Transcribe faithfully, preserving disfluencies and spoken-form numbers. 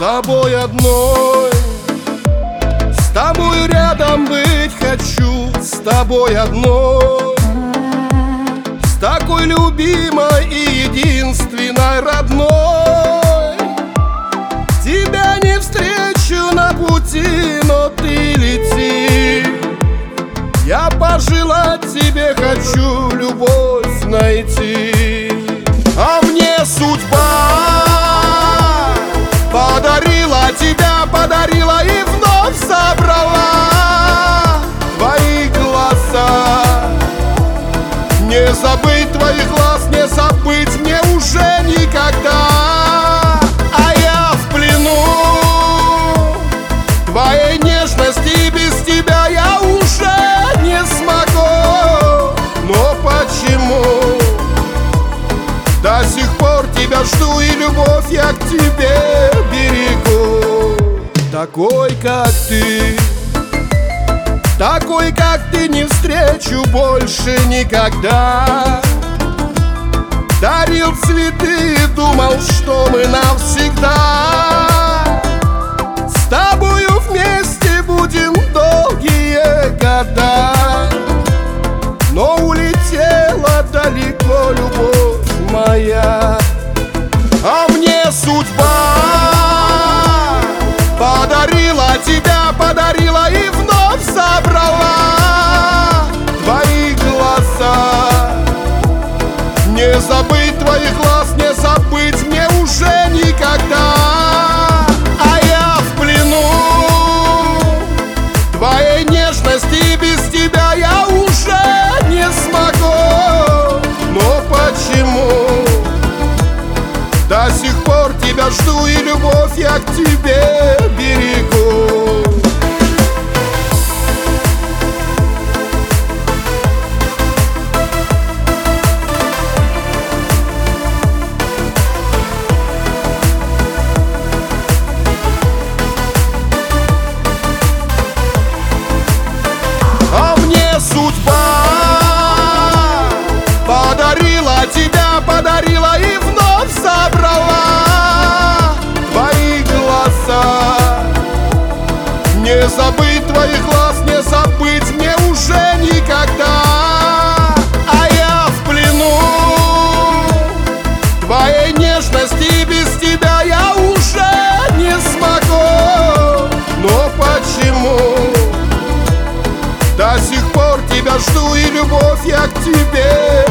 тобой одной, с тобой рядом быть хочу, с тобой одной, с такой любимой и единственной родной. Тебя не встречу на пути, но ты лети. Я пожелать тебе хочу, любовь найти. А мне судьба подарила тебя, подарила и вновь собрала твои глаза. Не забыть твоих глаз, не забыть мне уже никогда. А я в плену твоей нежности, и без тебя я уже не смогу. Но почему до сих пор тебя жду и любовь я к тебе берегу? Такой, как ты, такой, как ты, не встречу больше никогда. Дарил цветы и думал, что мы навсегда. С тобою вместе будем долгие года. Но улетела далеко любовь моя. А мне судьба подарила тебя, подарила и вновь собрала твои глаза. Не забыть твоих глаз, не забыть мне уже никогда. А я в плену твоей нежности, и без тебя я уже не смогу. Но почему до сих пор тебя жду и любовь я к тебе берегу? А мне судьба подарила тебя, подарила и вновь собрала твои глаза. Не забыть твоих глаз, не забыть мне уже никогда. А я в плену твоей нежности, и без тебя я уже не смогу. Но почему до сих пор тебя жду и любовь я к тебе